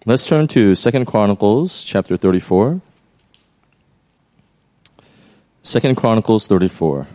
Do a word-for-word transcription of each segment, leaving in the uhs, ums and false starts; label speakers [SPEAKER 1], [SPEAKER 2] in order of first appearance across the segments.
[SPEAKER 1] Let's turn to Second Chronicles chapter thirty-four. Second Chronicles thirty-four.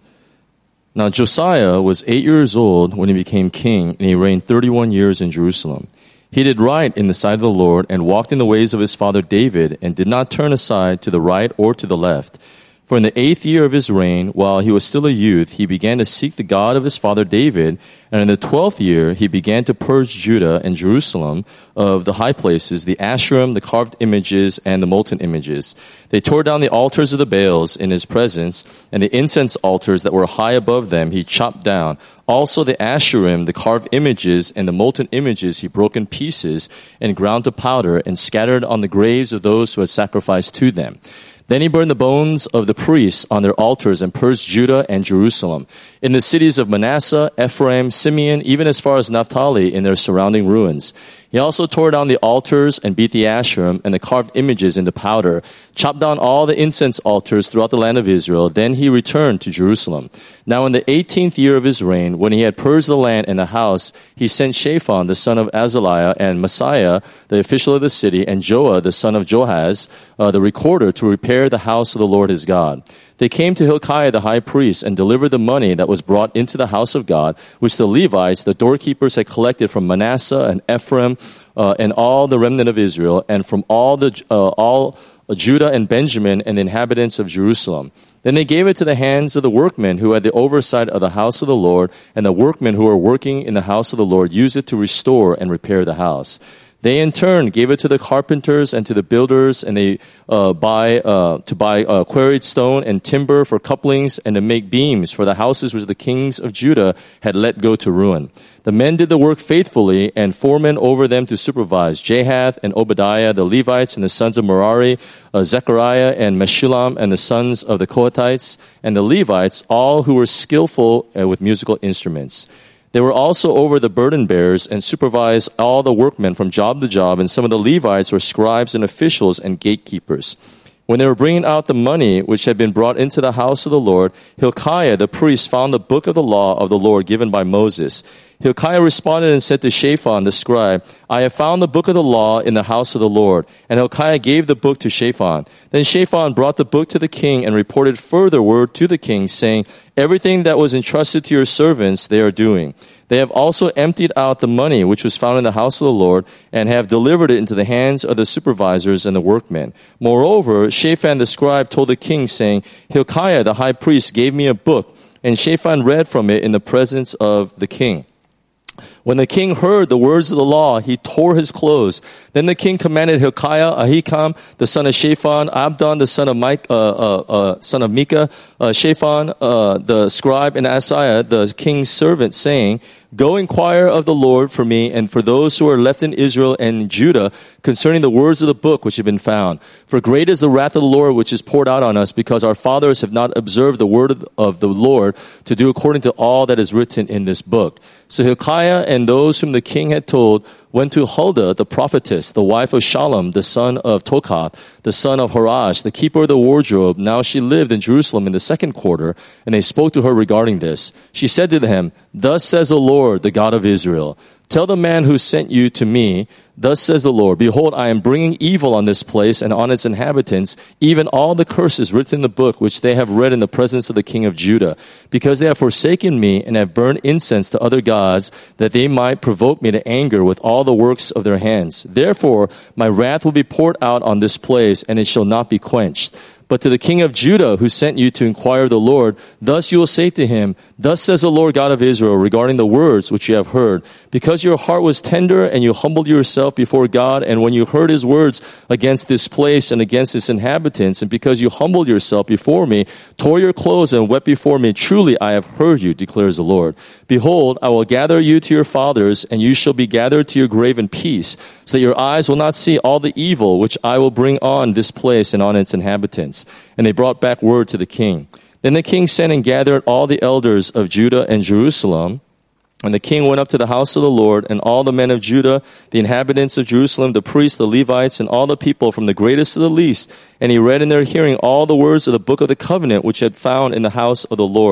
[SPEAKER 1] Now Josiah was eight years old when he became king, and he reigned thirty-one years in Jerusalem. He did right in the sight of the Lord and walked in the ways of his father David and did not turn aside to the right or to the left. For in the eighth year of his reign, while he was still a youth, he began to seek the God of his father David. And in the twelfth year, he began to purge Judah and Jerusalem of the high places, the Asherim, the carved images, and the molten images. They tore down the altars of the Baals in his presence, and the incense altars that were high above them he chopped down. Also the Asherim, the carved images, and the molten images he broke in pieces and ground to powder and scattered on the graves of those who had sacrificed to them. Then he burned the bones of the priests on their altars and purged Judah and Jerusalem. In the cities of Manasseh, Ephraim, Simeon, even as far as Naphtali in their surrounding ruins. He also tore down the altars and beat the Asherim and the carved images into powder, chopped down all the incense altars throughout the land of Israel. Then he returned to Jerusalem. Now in the eighteenth year of his reign, when he had purged the land and the house, he sent Shaphan, the son of Azaliah, and Messiah, the official of the city, and Joah, the son of Joahaz, uh, the recorder, to repair the house of the Lord his God. They came to Hilkiah the high priest and delivered the money that was brought into the house of God, which the Levites, the doorkeepers, had collected from Manasseh and Ephraim uh, and all the remnant of Israel, and from all the uh, all Judah and Benjamin and the inhabitants of Jerusalem. Then they gave it to the hands of the workmen who had the oversight of the house of the Lord, and the workmen who were working in the house of the Lord used it to restore and repair the house. They in turn gave it to the carpenters and to the builders, and they uh, buy uh, to buy uh, quarried stone and timber for couplings and to make beams for the houses which the kings of Judah had let go to ruin. The men did the work faithfully, and foremen over them to supervise: Jahath and Obadiah, the Levites, and the sons of Merari, uh, Zechariah and Meshullam, and the sons of the Kohathites, and the Levites, all who were skillful uh, with musical instruments. They were also over the burden bearers and supervised all the workmen from job to job, and some of the Levites were scribes and officials and gatekeepers. When they were bringing out the money which had been brought into the house of the Lord, Hilkiah the priest found the book of the law of the Lord given by Moses. Hilkiah responded and said to Shaphan the scribe, I have found the book of the law in the house of the Lord. And Hilkiah gave the book to Shaphan. Then Shaphan brought the book to the king and reported further word to the king, saying, Everything that was entrusted to your servants they are doing. They have also emptied out the money which was found in the house of the Lord, and have delivered it into the hands of the supervisors and the workmen. Moreover, Shaphan the scribe told the king, saying, Hilkiah the high priest gave me a book, and Shaphan read from it in the presence of the king. When the king heard the words of the law, he tore his clothes. Then the king commanded Hilkiah, Ahikam, the son of Shaphan, Abdon, the son of Mike, uh, uh, uh, son of Micah, uh, Shaphan, uh, the scribe, and Asaiah, the king's servant, saying, Go inquire of the Lord for me and for those who are left in Israel and in Judah concerning the words of the book which have been found. For great is the wrath of the Lord which is poured out on us, because our fathers have not observed the word of the Lord to do according to all that is written in this book. So Hilkiah and those whom the king had told went to Huldah the prophetess, the wife of Shallum, the son of Tokath, the son of Harash, the keeper of the wardrobe. Now she lived in Jerusalem in the second quarter, and they spoke to her regarding this. She said to them, Thus says the Lord, the God of Israel, Tell the man who sent you to me, Thus says the Lord, Behold, I am bringing evil on this place and on its inhabitants, even all the curses written in the book which they have read in the presence of the king of Judah, because they have forsaken me and have burned incense to other gods, that they might provoke me to anger with all the works of their hands. Therefore, my wrath will be poured out on this place, and it shall not be quenched. But to the king of Judah, who sent you to inquire of the Lord, thus you will say to him, Thus says the Lord God of Israel regarding the words which you have heard. Because your heart was tender and you humbled yourself before God, and when you heard his words against this place and against its inhabitants, and because you humbled yourself before me, tore your clothes and wept before me, truly I have heard you, declares the Lord. Behold, I will gather you to your fathers, and you shall be gathered to your grave in peace, so that your eyes will not see all the evil which I will bring on this place and on its inhabitants. And they brought back word to the king. Then the king sent and gathered all the elders of Judah and Jerusalem. And the king went up to the house of the Lord, and all the men of Judah, the inhabitants of Jerusalem, the priests, the Levites, and all the people from the greatest to the least. And he read in their hearing all the words of the book of the covenant which he had found in the house of the Lord.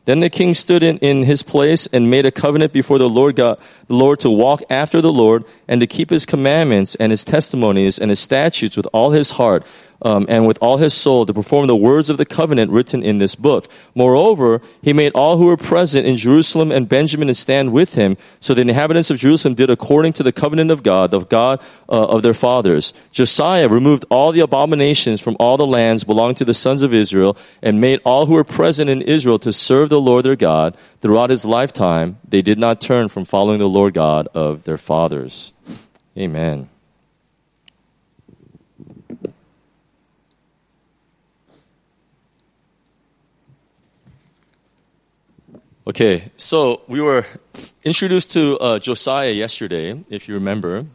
[SPEAKER 1] Then the king stood in, in his place and made a covenant before the Lord God, the Lord to walk after the Lord and to keep his commandments and his testimonies and his statutes with all his heart um, and with all his soul to perform the words of the covenant written in this book. Moreover, he made all who were present in Jerusalem and Benjamin to stand with him. So the inhabitants of Jerusalem did according to the covenant of God, the God uh, of their fathers. Josiah removed all the abominations from all the lands belonging to the sons of Israel and made all who were present in Israel to serve the Lord their God. Throughout his lifetime, they did not turn from following the Lord God of their fathers. Amen. Okay, so we were introduced to uh, Josiah yesterday, if you remember.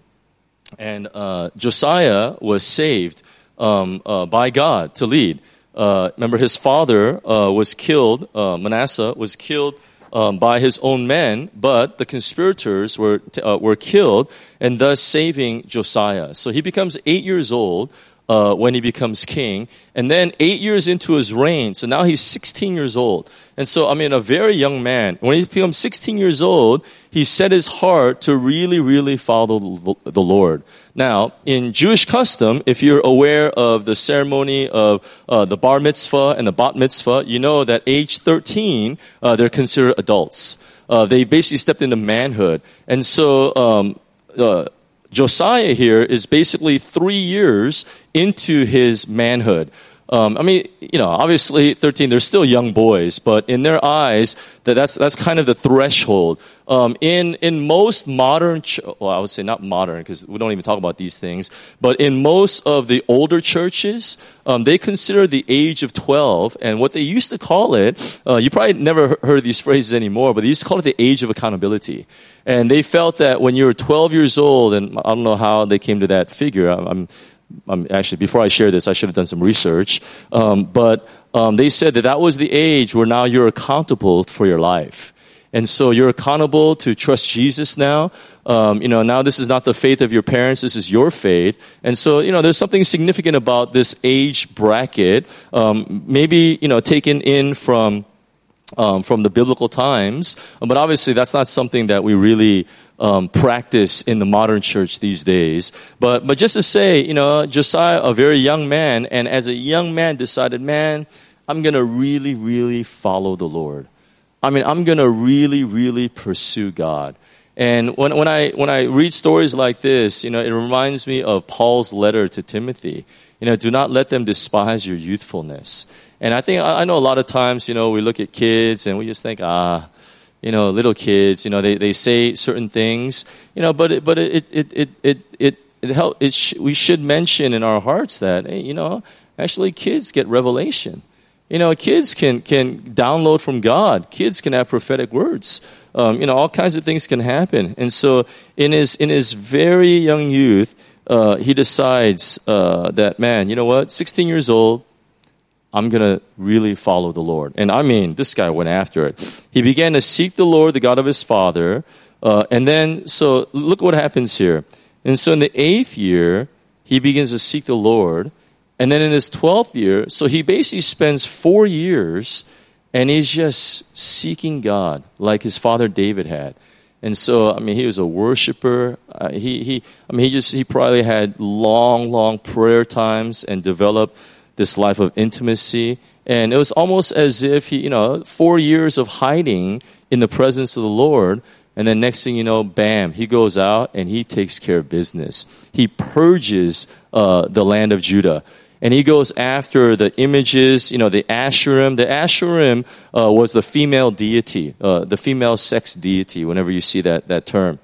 [SPEAKER 1] And uh, Josiah was saved um, uh, by God to lead. Uh, remember, his father uh, was killed, uh, Manasseh was killed um, by his own men, but the conspirators were, uh, were killed, and thus saving Josiah. So he becomes eight years old. Uh, when he becomes king, and then eight years into his reign, so now he's sixteen years old. And so, I mean, a very young man, when he becomes sixteen years old, he set his heart to really, really follow the Lord. Now, in Jewish custom, if you're aware of the ceremony of uh, the bar mitzvah and the bat mitzvah, you know that age thirteen, uh, they're considered adults. Uh, they basically stepped into manhood. And so, um, uh, Josiah here is basically three years into his manhood. Um, I mean, you know, obviously thirteen, they're still young boys, but in their eyes, that that's that's kind of the threshold. Um, in in most modern, ch- well, I would say not modern because we don't even talk about these things, but in most of the older churches, um, they consider the age of twelve, and what they used to call it, uh, you probably never heard these phrases anymore, but they used to call it the age of accountability. And they felt that when you were twelve years old, and I don't know how they came to that figure. I'm, I'm Um, actually, before I share this, I should have done some research. Um, but um, they said that that was the age where now you're accountable for your life. And so you're accountable to trust Jesus now. Um, you know, now this is not the faith of your parents, this is your faith. And so, you know, there's something significant about this age bracket, um, maybe, you know, taken in from um, from the biblical times. But obviously, that's not something that we really Um, practice in the modern church these days. But but just to say, you know, Josiah, a very young man, and as a young man decided, man, I'm going to really, really follow the Lord. I mean, I'm going to really, really pursue God. And when when I when I read stories like this, you know, it reminds me of Paul's letter to Timothy. You know, do not let them despise your youthfulness. And I think I know a lot of times, you know, we look at kids and we just think, ah, you know, little kids, you know, they, they say certain things, you know, but it, but it, it, it, it, it, it help, it sh- we should mention in our hearts that, hey, you know, actually kids get revelation. You know, kids can, can download from God. Kids can have prophetic words. Um, you know, all kinds of things can happen. And so in his, in his very young youth, uh, he decides, uh, that, man, you know what, sixteen years old, I'm going to really follow the Lord. And I mean, this guy went after it. He began to seek the Lord, the God of his father. Uh, and then, so look what happens here. And so in the eighth year, he begins to seek the Lord. And then in his twelfth year, so he basically spends four years and he's just seeking God like his father David had. And so, I mean, he was a worshiper. Uh, he, he, I mean, he just, he probably had long, long prayer times and developed this life of intimacy. And it was almost as if he, you know, four years of hiding in the presence of the Lord. And then next thing you know, bam, he goes out and he takes care of business. He purges uh, the land of Judah. And he goes after the images, you know, the Asherim. The Asherim uh, was the female deity, uh, the female sex deity, whenever you see that, that term.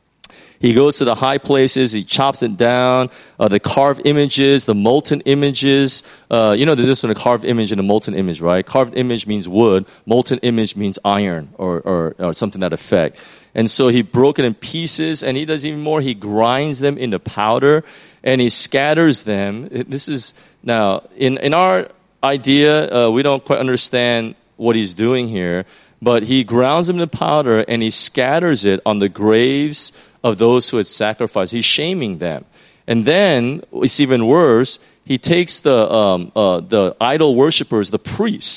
[SPEAKER 1] He goes to the high places, he chops it down, uh, the carved images, the molten images. Uh, you know the difference between a carved image and a molten image, right? Carved image means wood, molten image means iron or, or, or something to that effect. And so he broke it in pieces, and he does even more. He grinds them into powder, and he scatters them. This is, now, in, in our idea, uh, we don't quite understand what he's doing here, but he grounds them into powder, and he scatters it on the graves of those who had sacrificed. He's shaming them. And then, it's even worse, he takes the um, uh, the idol worshipers, the priests,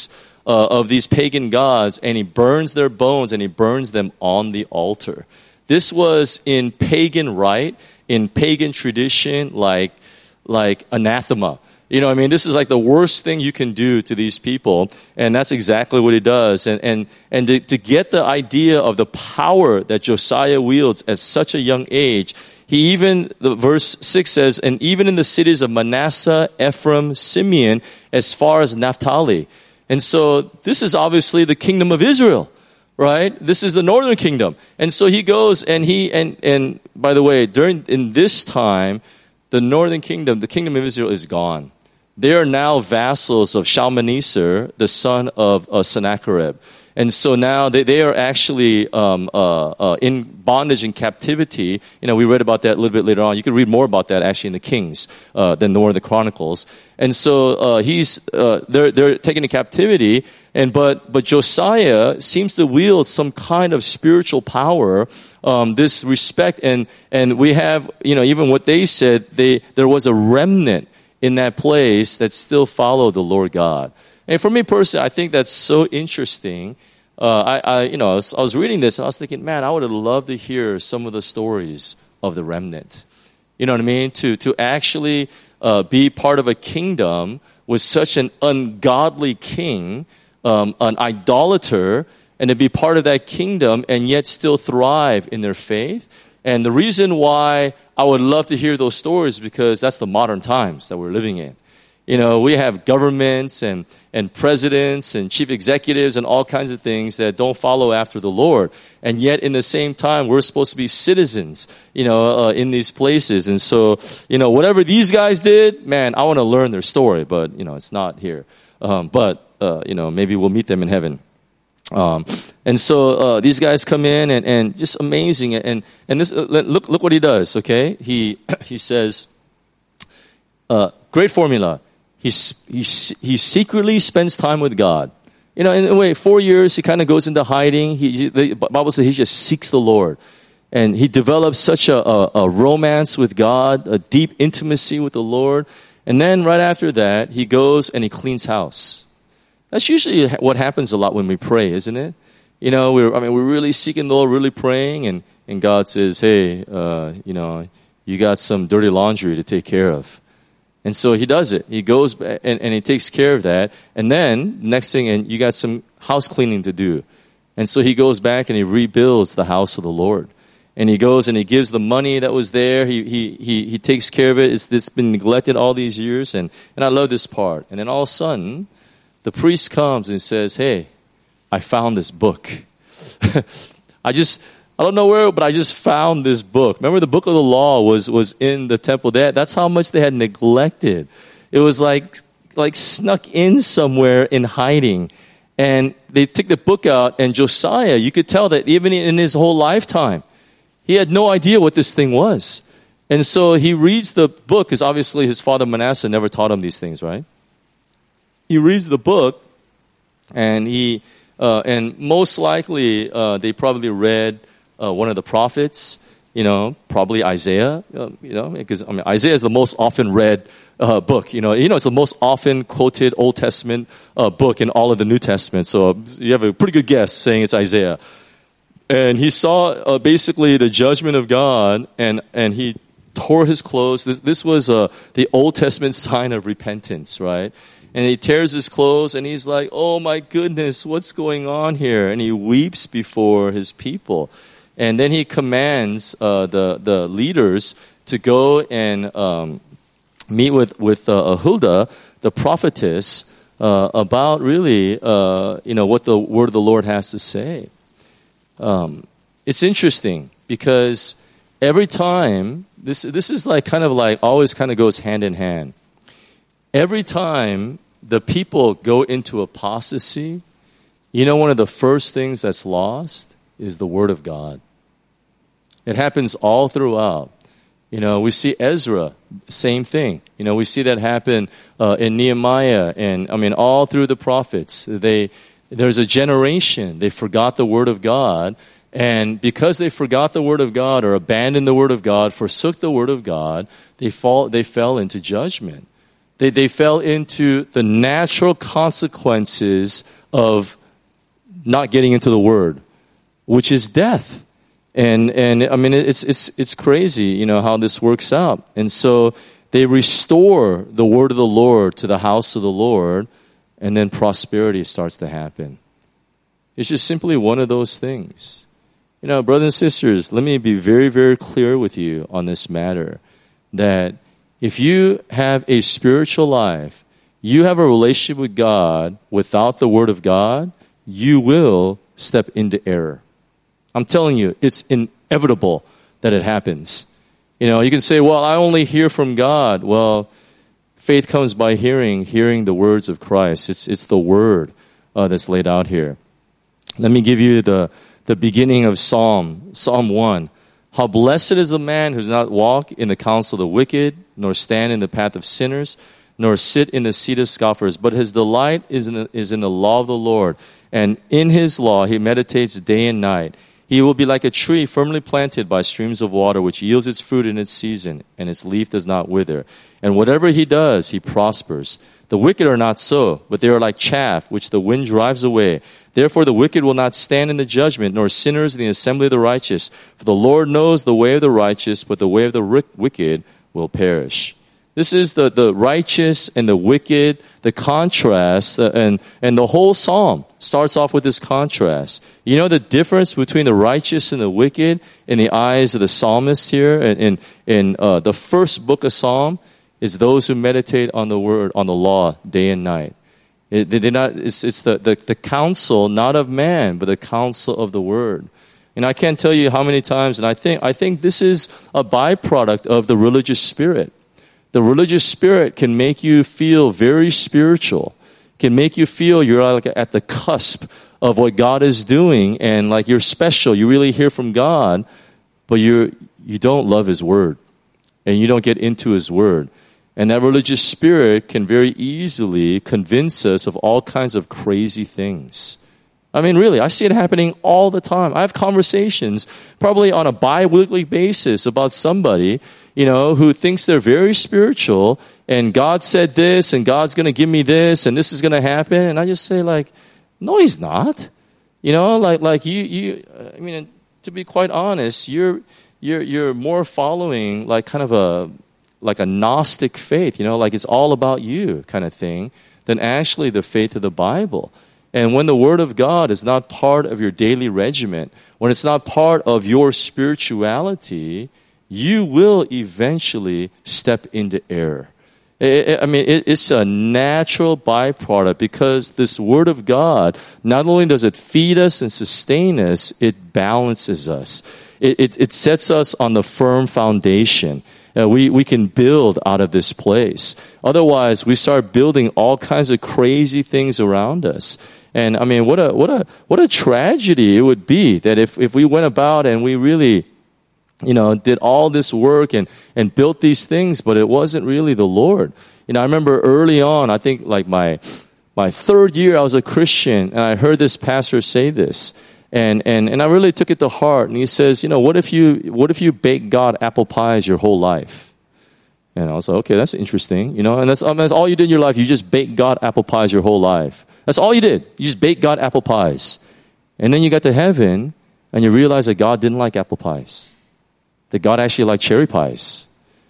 [SPEAKER 1] uh, of these pagan gods, and he burns their bones and he burns them on the altar. This was in pagan rite, in pagan tradition, like like anathema. You know, I mean, this is like the worst thing you can do to these people, and that's exactly what he does. And and and to, to get the idea of the power that Josiah wields at such a young age, he even, the verse six says, and even in the cities of Manasseh, Ephraim, Simeon, as far as Naphtali. And so this is obviously the kingdom of Israel, right? This is the northern kingdom. And so he goes and he, and, and by the way, during, in this time, the northern kingdom, the kingdom of Israel is gone. They are now vassals of Shalmaneser, the son of uh, Sennacherib. And so now they, they are actually um, uh, uh, in bondage and captivity. You know, we read about that a little bit later on. You can read more about that actually in the Kings uh, than more in the Chronicles. And so uh, he's uh, they're they're taken into captivity. And but but Josiah seems to wield some kind of spiritual power, um, this respect, and and we have, you know, even what they said, they there was a remnant in that place that still followed the Lord God. And for me personally, I think that's so interesting. Uh, I, I, you know, I was, I was reading this and I was thinking, man, I would have loved to hear some of the stories of the remnant. You know what I mean? To to actually uh, be part of a kingdom with such an ungodly king, um, an idolater, and to be part of that kingdom and yet still thrive in their faith. And the reason why I would love to hear those stories is because that's the modern times that we're living in. You know, we have governments and, and presidents and chief executives and all kinds of things that don't follow after the Lord. And yet, in the same time, we're supposed to be citizens, you know, uh, in these places. And so, you know, whatever these guys did, man, I want to learn their story. But, you know, it's not here. Um, but, uh, you know, maybe we'll meet them in heaven. Um, and so uh, these guys come in and, and just amazing. And and this uh, look look what he does, okay? He, he says, uh, great formula. He, he, he secretly spends time with God. You know, in a way, four years, he kind of goes into hiding. He, the Bible says he just seeks the Lord. And he develops such a, a, a romance with God, a deep intimacy with the Lord. And then right after that, he goes and he cleans house. That's usually what happens a lot when we pray, isn't it? You know, we're, I mean, we're really seeking the Lord, really praying, and, and God says, hey, uh, you know, you got some dirty laundry to take care of. And so he does it. He goes and, and he takes care of that. And then, next thing, and you got some house cleaning to do. And so he goes back and he rebuilds the house of the Lord. And he goes and he gives the money that was there. He he he, he takes care of it. It's, it's been neglected all these years. And, and I love this part. And then all of a sudden, the priest comes and says, hey, I found this book. I just... I don't know where, but I just found this book. Remember, the book of the law was, was in the temple. That, that's how much they had neglected. It was like, like snuck in somewhere in hiding. And they took the book out, and Josiah, you could tell that even in his whole lifetime, he had no idea what this thing was. And so he reads the book, because obviously his father Manasseh never taught him these things, right? He reads the book, and he, uh, and most likely uh, they probably read Uh, one of the prophets, you know, probably Isaiah, uh, you know, because I mean, Isaiah is the most often read uh, book. You know, you know, it's the most often quoted Old Testament uh, book in all of the New Testament. So you have a pretty good guess saying it's Isaiah. And he saw uh, basically the judgment of God, and and he tore his clothes. This, this was uh, the Old Testament sign of repentance, right? And he tears his clothes, and he's like, "Oh my goodness, what's going on here?" And he weeps before his people. And then he commands uh, the the leaders to go and um, meet with with uh, Huldah, the prophetess, uh, about really uh, you know what the word of the Lord has to say. Um, it's interesting because every time this this is like kind of like always kind of goes hand in hand. Every time the people go into apostasy, you know, one of the first things that's lost is the word of God. It happens all throughout. You know, we see Ezra, same thing. You know, we see that happen uh, in Nehemiah, and I mean, all through the prophets. They there's a generation, they forgot the word of God, and because they forgot the word of God or abandoned the word of God, forsook the word of God, they fall they fell into judgment. They they fell into the natural consequences of not getting into the Word, which is death. And and I mean, it's it's it's crazy, you know, how this works out. And so they restore the word of the Lord to the house of the Lord, and then prosperity starts to happen. It's just simply one of those things. You know, brothers and sisters, let me be very, very clear with you on this matter, that if you have a spiritual life, you have a relationship with God without the Word of God, you will step into error. I'm telling you, it's inevitable that it happens. You know, you can say, well, I only hear from God. Well, faith comes by hearing, hearing the words of Christ. It's it's the Word uh, that's laid out here. Let me give you the, the beginning of Psalm, Psalm one. How blessed is the man who does not walk in the counsel of the wicked, nor stand in the path of sinners, nor sit in the seat of scoffers. But his delight is in the, is in the law of the Lord. And in his law he meditates day and night. He will be like a tree firmly planted by streams of water, which yields its fruit in its season, and its leaf does not wither. And whatever he does, he prospers. The wicked are not so, but they are like chaff, which the wind drives away. Therefore the wicked will not stand in the judgment, nor sinners in the assembly of the righteous. For the Lord knows the way of the righteous, but the way of the wicked will perish. This is the, the righteous and the wicked, the contrast, uh, and, and the whole psalm starts off with this contrast. You know the difference between the righteous and the wicked in the eyes of the psalmist here in, in, in uh, the first book of Psalm is those who meditate on the word, on the law, day and night. It, they, not, it's it's the, the, the counsel, not of man, but the counsel of the word. And I can't tell you how many times, and I think I think this is a byproduct of the religious spirit. The religious spirit can make you feel very spiritual, can make you feel you're like at the cusp of what God is doing, and like you're special, you really hear from God, but you you don't love His Word, and you don't get into His Word. And that religious spirit can very easily convince us of all kinds of crazy things. I mean, really, I see it happening all the time. I have conversations probably on a bi-weekly basis about somebody, you know, who thinks they're very spiritual, and God said this, and God's going to give me this, and this is going to happen. And I just say, like, no, He's not. You know, like, like you, you. I mean, to be quite honest, you're, you're, you're more following like kind of a, like a Gnostic faith. You know, like it's all about you kind of thing, than actually the faith of the Bible. And when the Word of God is not part of your daily regimen, when it's not part of your spirituality, you will eventually step into error. It, it, I mean, it, it's a natural byproduct because this Word of God, not only does it feed us and sustain us, it balances us. It, it, it sets us on the firm foundation. Uh, we, we can build out of this place. Otherwise, we start building all kinds of crazy things around us. And I mean, what a what a what a tragedy it would be that if, if we went about and we really, you know, did all this work and, and built these things, but it wasn't really the Lord. You know, I remember early on, I think like my my third year I was a Christian, and I heard this pastor say this. And, and and I really took it to heart. And he says, you know, what if you what if you bake God apple pies your whole life? And I was like, okay, that's interesting. You know, and that's, um, that's all you did in your life. You just baked God apple pies your whole life. That's all you did. You just baked God apple pies. And then you got to heaven, and you realize that God didn't like apple pies. That God actually liked cherry pies.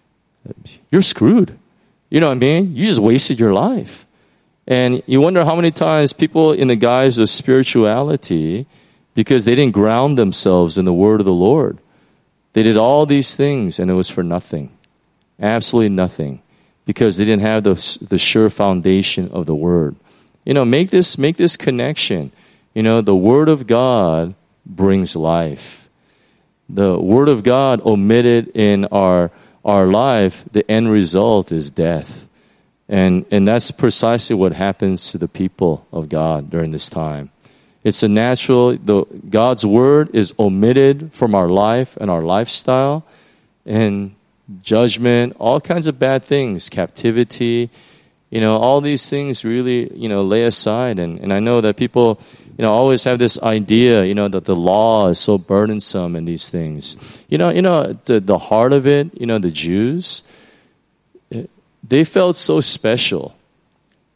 [SPEAKER 1] You're screwed. You know what I mean? You just wasted your life. And you wonder how many times people in the guise of spirituality, because they didn't ground themselves in the word of the Lord, they did all these things, and it was for nothing. Absolutely nothing. Because they didn't have the, the sure foundation of the word. You know, make this make this connection. You know, the Word of God brings life. The Word of God omitted in our our life, the end result is death. And and that's precisely what happens to the people of God during this time. It's a natural, the God's Word is omitted from our life and our lifestyle, and judgment, all kinds of bad things, captivity, you know, all these things really, you know, lay aside. And, and I know that people, you know, always have this idea, you know, that the law is so burdensome and these things. You know, you know, the, the heart of it, you know, the Jews, they felt so special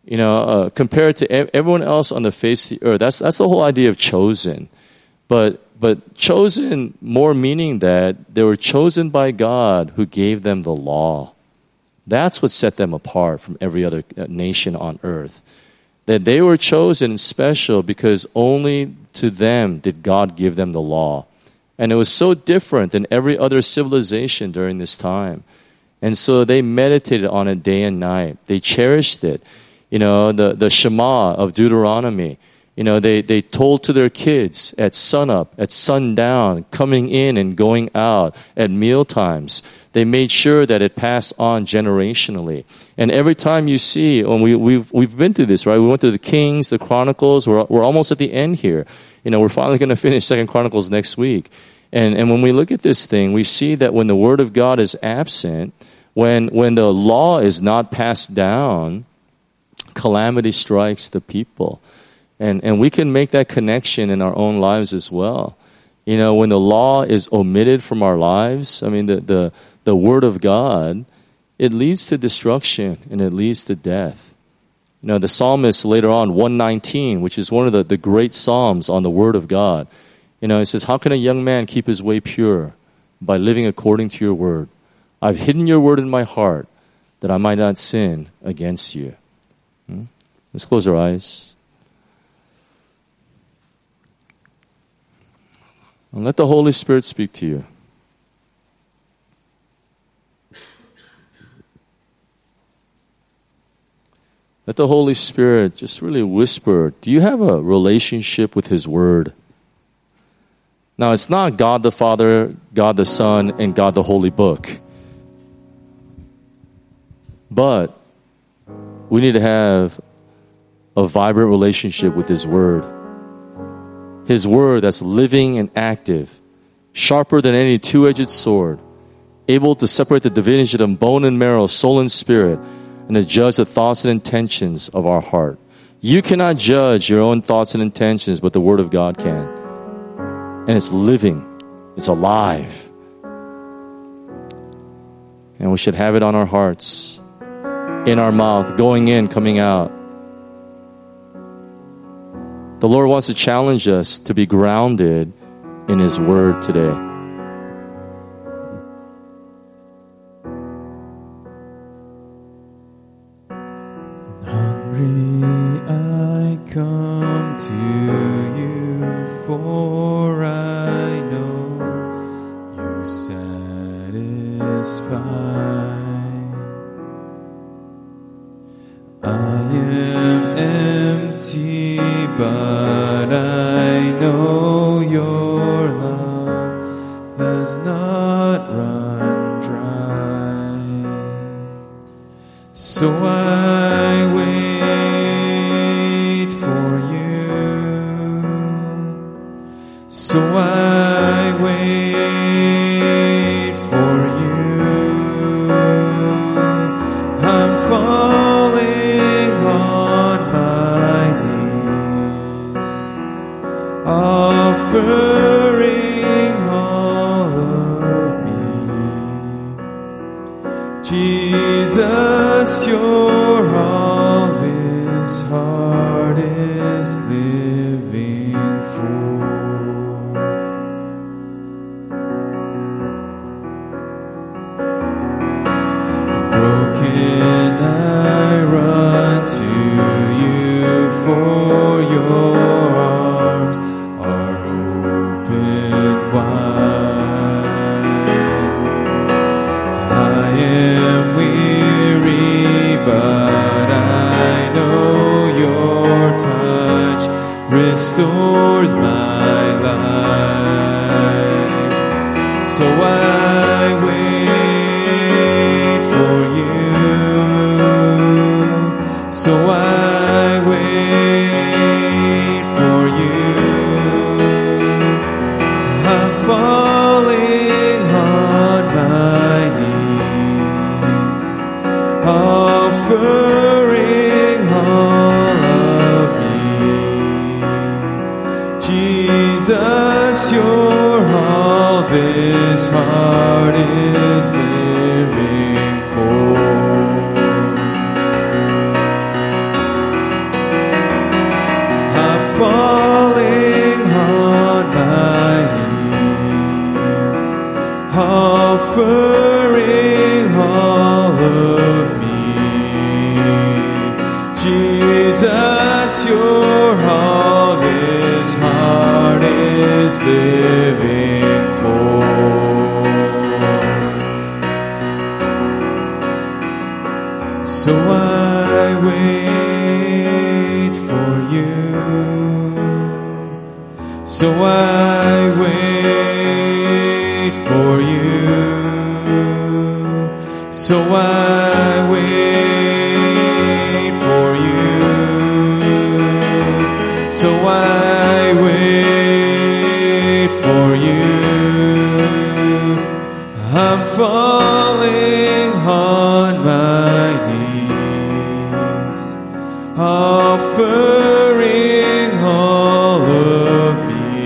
[SPEAKER 1] You know, uh, compared to ev- everyone else on the face of the earth, that's that's the whole idea of chosen. But but chosen, more meaning that they were chosen by God who gave them the law. That's what set them apart from every other nation on earth. That they were chosen and special because only to them did God give them the law. And it was so different than every other civilization during this time. And so they meditated on it day and night. They cherished it. You know, the, the Shema of Deuteronomy, you know, they, they told to their kids at sunup, at sundown, coming in and going out, at meal times. They made sure that it passed on generationally. And every time you see, when we, we've, we've been through this, right? We went through the Kings, the Chronicles. We're, we're almost at the end here. You know, we're finally going to finish Second Chronicles next week. And, and when we look at this thing, we see that when the Word of God is absent, when, when the law is not passed down, calamity strikes the people. And, and we can make that connection in our own lives as well. You know, when the law is omitted from our lives, I mean, the, the, the Word of God, it leads to destruction and it leads to death. You know, the psalmist later on, one nineteen, which is one of the, the great psalms on the Word of God, you know, it says, how can a young man keep his way pure? By living according to your word. I've hidden your word in my heart that I might not sin against you. Hmm? Let's close our eyes. And let the Holy Spirit speak to you. Let the Holy Spirit just really whisper, do you have a relationship with His Word? Now, it's not God the Father, God the Son, and God the Holy Book. But we need to have a vibrant relationship with His Word. His Word that's living and active, sharper than any two-edged sword, able to separate the division of bone and marrow, soul and spirit, and to judge the thoughts and intentions of our heart. You cannot judge your own thoughts and intentions, but the Word of God can. And it's living. It's alive. And we should have it on our hearts, in our mouth, going in, coming out. The Lord wants to challenge us to be grounded in His Word today.
[SPEAKER 2] Hungry I come to you, for I know you satisfy. I am empty, but I know your love does not run dry. So I wait for you. So I wait for you. I'm falling on my knees, offering all of me. Jesus, you're all this heart is living for. Broken I run to you, for your arms are open wide. I am weary, but I know your touch restores my life. So I wait for you. So I wait for you. I'm falling on my knees, offering all of me. Jesus, you're all this heart is living for. So I wait for you. So I wait for you. So I wait for you. So I wait for you. I'm falling on my knees, offering all of me.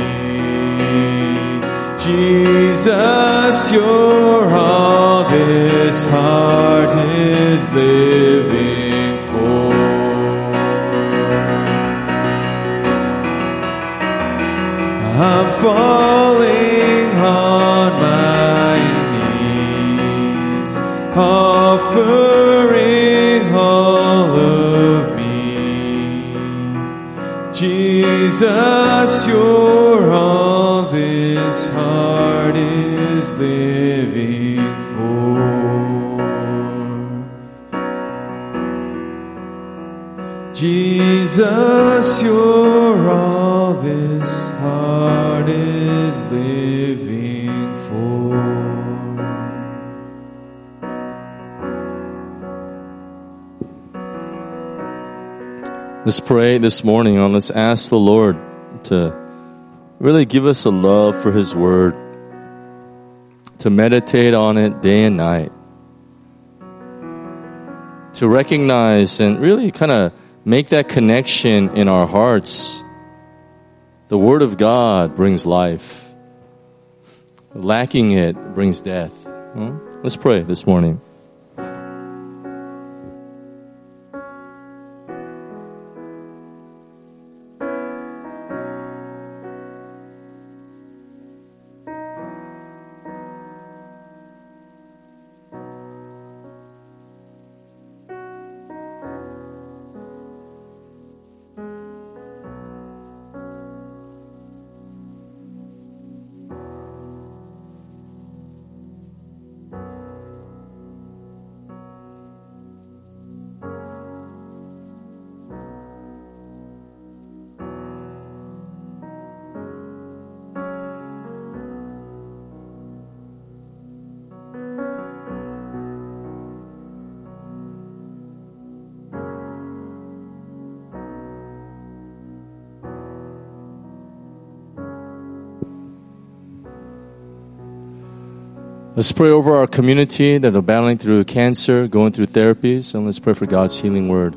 [SPEAKER 2] Jesus, you're all this heart is living for. I'm falling on my knees, offering all of me. Jesus, you're all this heart is living for. Jesus, you're all this heart is living for.
[SPEAKER 1] Let's pray this morning and let's ask the Lord to really give us a love for His Word, to meditate on it day and night, to recognize and really kind of make that connection in our hearts. The Word of God brings life. Lacking it brings death. Hmm? Let's pray this morning. Let's pray over our community that are battling through cancer, going through therapies, and let's pray for God's healing word.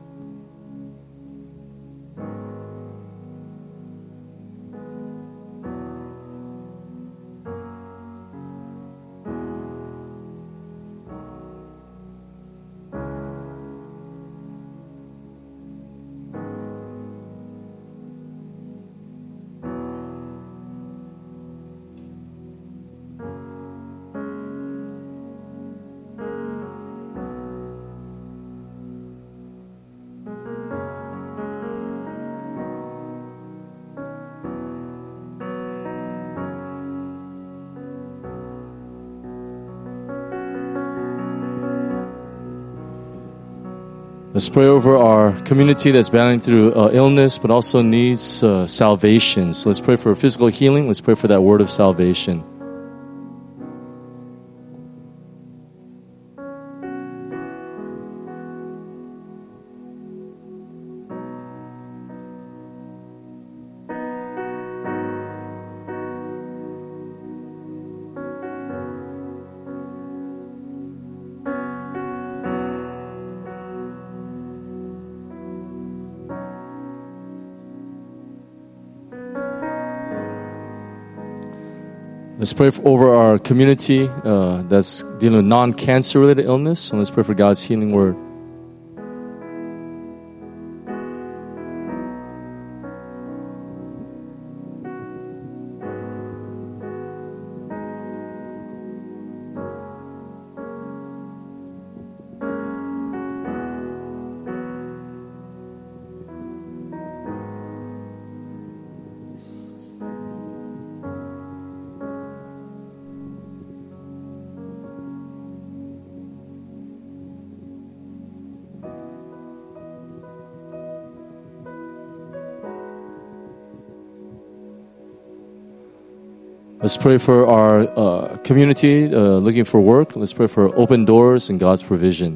[SPEAKER 1] Let's pray over our community that's battling through uh, illness, but also needs uh, salvation. So let's pray for physical healing. Let's pray for that word of salvation. Let's pray for, over our community uh, that's dealing with non-cancer related illness. And let's pray for God's healing word. Let's pray for our uh, community uh, looking for work. Let's pray for open doors and God's provision.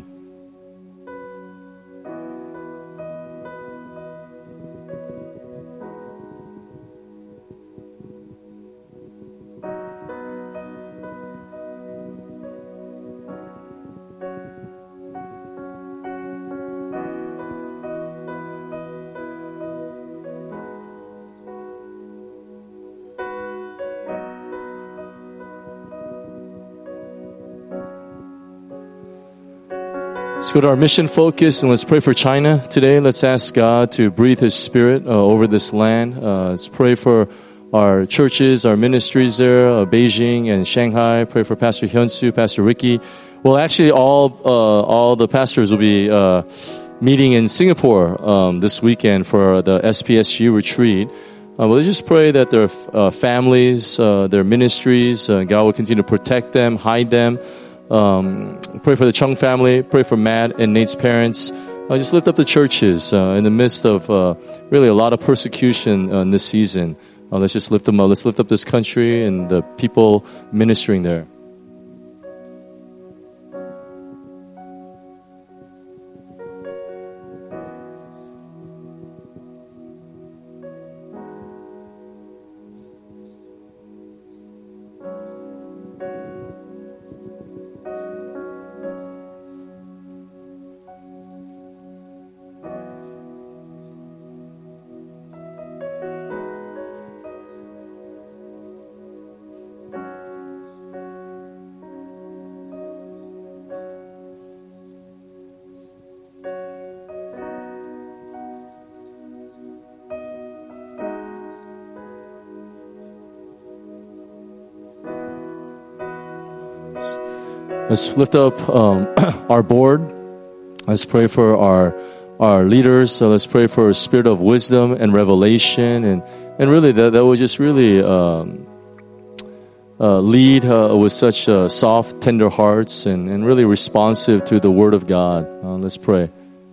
[SPEAKER 1] Let's go to our mission focus and let's pray for China today. Let's ask God to breathe His Spirit uh, over this land. Uh, let's pray for our churches, our ministries there, uh, Beijing and Shanghai. Pray for Pastor Hyunsu, Pastor Ricky. Well, actually, all uh, all the pastors will be uh, meeting in Singapore um, this weekend for the S P S U retreat. Uh, well, let's just pray that their uh, families, uh, their ministries, uh, God will continue to protect them, hide them. Um, pray for the Chung family. Pray for Matt and Nate's parents. Uh, just lift up the churches uh, in the midst of uh, really a lot of persecution uh, in this season. Uh, let's just lift them up. Let's lift up this country and the people ministering there. Let's lift up um, our board. Let's pray for our our leaders. So let's pray for a spirit of wisdom and revelation, and and really that that will just really um, uh, lead uh, with such uh, soft, tender hearts, and and really responsive to the Word of God. Uh, let's pray.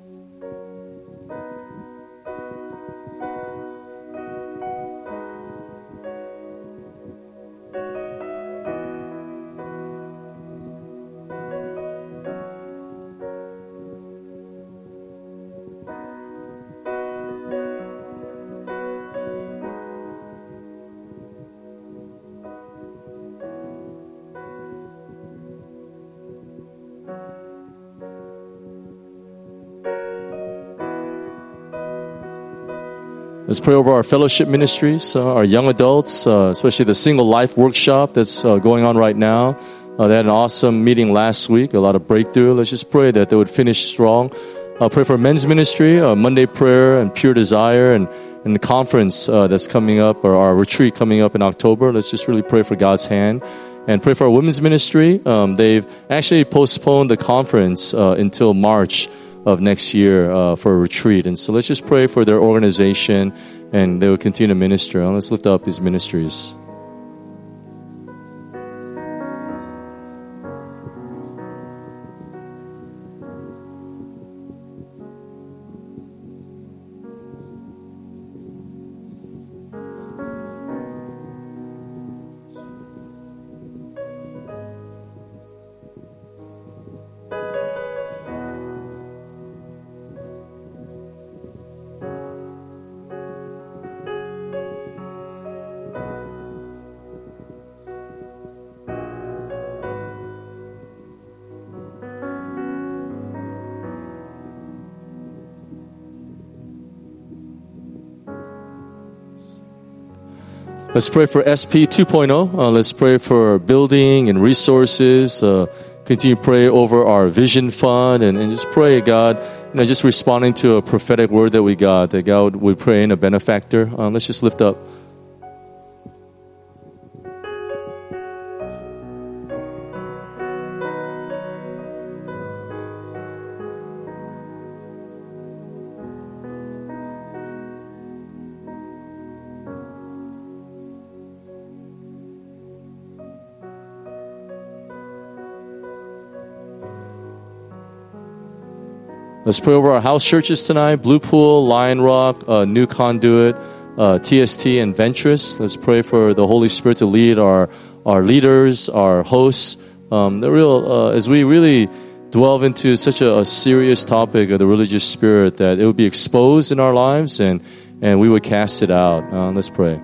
[SPEAKER 1] Let's pray over our fellowship ministries, uh, our young adults, uh, especially the Single Life Workshop that's uh, going on right now. Uh, they had an awesome meeting last week, a lot of breakthrough. Let's just pray that they would finish strong. Uh, pray for men's ministry, uh, Monday prayer and Pure Desire, and, and the conference uh, that's coming up, or our retreat coming up in October. Let's just really pray for God's hand. And pray for our women's ministry. Um, they've actually postponed the conference uh, until March of next year uh, for a retreat. And so let's just pray for their organization, and they will continue to minister. And let's lift up these ministries. Let's pray for S P two point oh. Uh, let's pray for building and resources. Uh, continue to pray over our vision fund, and, and just pray, God, you know, just responding to a prophetic word that we got, that God would pray in a benefactor. Uh, let's just lift up. Let's pray over our house churches tonight, Blue Pool, Lion Rock, uh, New Conduit, uh, T S T and Ventress. Let's pray for the Holy Spirit to lead our our leaders, our hosts. Um, the real uh, as we really delve into such a, a serious topic of the religious spirit, that it would be exposed in our lives and and we would cast it out. Uh, let's pray.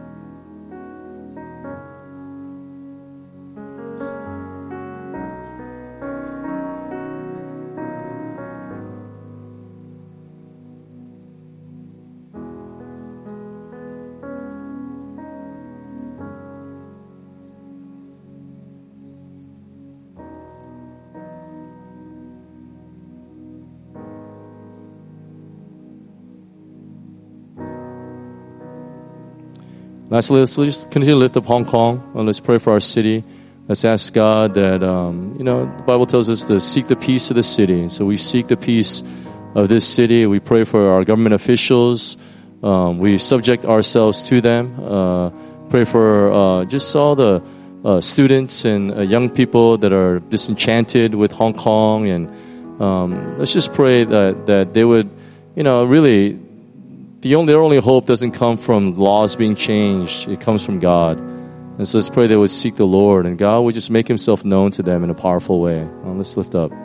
[SPEAKER 1] Lastly, let's just continue to lift up Hong Kong. And let's pray for our city. Let's ask God that, um, you know, the Bible tells us to seek the peace of the city. And so we seek the peace of this city. We pray for our government officials. Um, we subject ourselves to them. Uh, pray for uh, just all the uh, students and uh, young people that are disenchanted with Hong Kong. And um, let's just pray that, that they would, you know, really... The only, their only hope doesn't come from laws being changed. It comes from God. And so let's pray they would seek the Lord. And God would just make himself known to them in a powerful way. Well, let's lift up.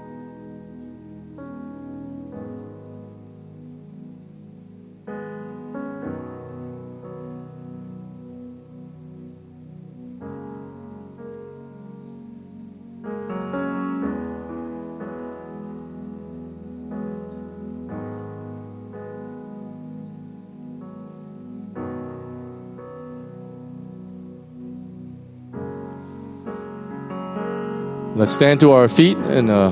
[SPEAKER 1] Let's stand to our feet and uh,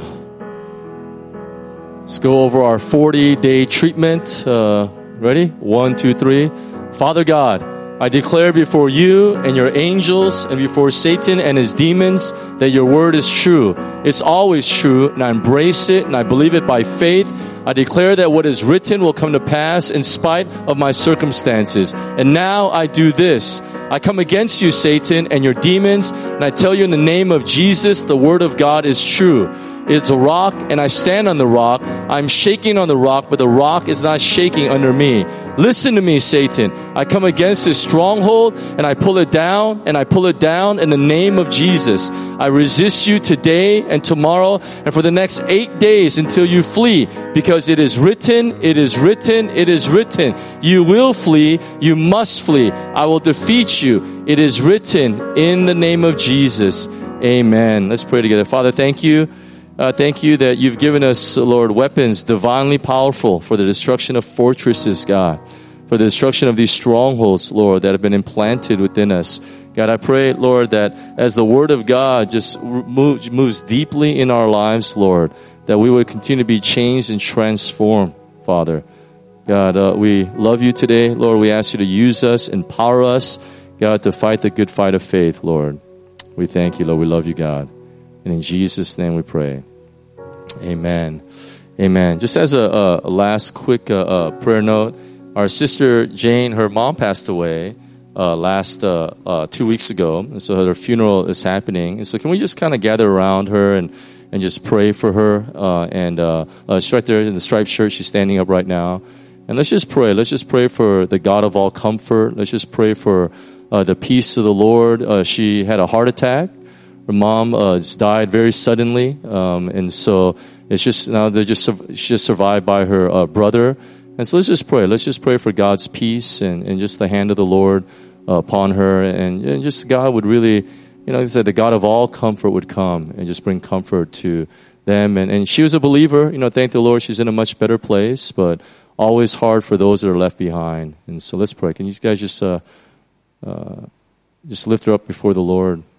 [SPEAKER 1] let's go over our forty-day treatment. Uh, ready? One, two, three. Father God, I declare before you and your angels and before Satan and his demons that your word is true. It's always true, and I embrace it and I believe it by faith. I declare that what is written will come to pass in spite of my circumstances. And now I do this. I come against you, Satan, and your demons, and I tell you in the name of Jesus, the word of God is true. It's a rock, and I stand on the rock. I'm shaking on the rock, but the rock is not shaking under me. Listen to me, Satan. I come against this stronghold, and I pull it down, and I pull it down in the name of Jesus. I resist you today and tomorrow, and for the next eight days until you flee, because it is written, it is written, it is written. You will flee, you must flee. I will defeat you. It is written in the name of Jesus. Amen. Let's pray together. Father, thank you. Uh, thank you that you've given us, Lord, weapons divinely powerful for the destruction of fortresses, God, for the destruction of these strongholds, Lord, that have been implanted within us. God, I pray, Lord, that as the Word of God just moves, moves deeply in our lives, Lord, that we would continue to be changed and transformed, Father. God, uh, we love you today. Lord, we ask you to use us, empower us, God, to fight the good fight of faith, Lord. We thank you, Lord. We love you, God. And in Jesus' name we pray. Amen. Amen. Just as a, a last quick uh, uh, prayer note, our sister Jane, her mom passed away uh, last uh, uh, two weeks ago. And so her funeral is happening. And so can we just kind of gather around her and, and just pray for her? Uh, and uh, uh, she's right there in the striped shirt. She's standing up right now. And let's just pray. Let's just pray for the God of all comfort. Let's just pray for uh, the peace of the Lord. Uh, she had a heart attack. Her mom uh, died very suddenly, um, and so it's just now they're just she's just survived by her uh, brother. And so let's just pray. Let's just pray for God's peace and, and just the hand of the Lord uh, upon her, and, and just God would really, you know, like I said, the God of all comfort would come and just bring comfort to them. And, and she was a believer. You know, thank the Lord, she's in a much better place, but always hard for those that are left behind. And so let's pray. Can you guys just uh, uh, just lift her up before the Lord?